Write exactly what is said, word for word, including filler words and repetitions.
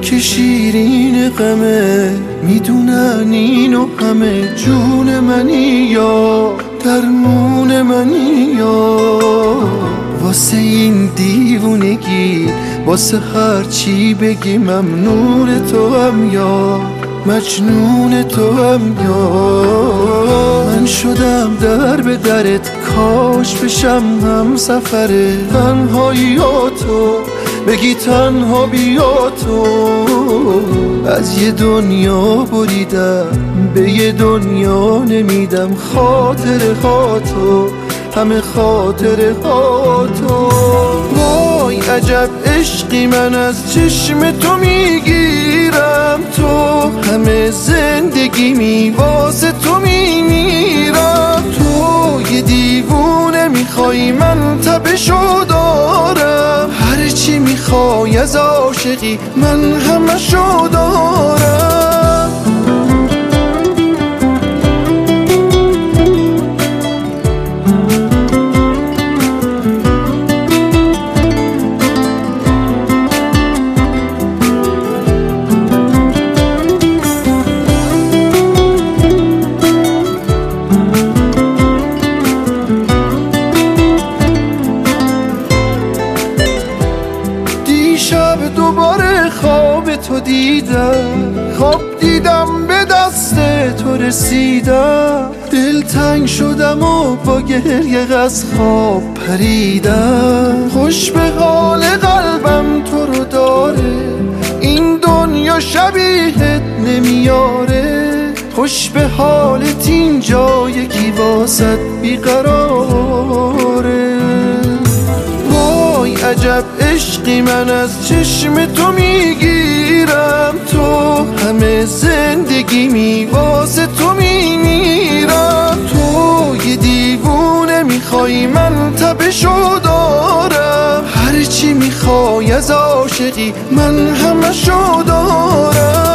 که شیرین غمه، میدونن اینو همه، جون منی یا درمون منی یا واسه این دیوونگی، واسه هر چی بگی ممنون تو هم یا مجنون تو هم یا من شدم در به درت، کاش بشم هم سفره تنهاییاتو بگی تنها بیا تو. از یه دنیا بریدم به یه دنیا نمیدم، خاطر خاطر همه خاطر خاطر. وای عجب عشقی من از چشم تو میگیرم، تو همه زندگی می واسه تو میمیرم. تو یه دیوونه میخوای من تبشو دارم، هر چی میخوای از عاشقی من همشو دارم. شب دوباره خواب تو دیدم، خواب دیدم به دست تو رسیدم، دل تنگ شدم و با گریه از خواب پریدم. خوش به حال قلبم تو رو داره، این دنیا شبیهت نمیاره. خوش به حالت اینجا یکی واسط بیقراره. وای عجب عشقی من از چشم تو میگیرم، تو همه زندگی می واسه تو میمیرم. تو یه دیوونه میخوای من تبشو دارم، هر چی میخوای از عاشقی من همشو دارم.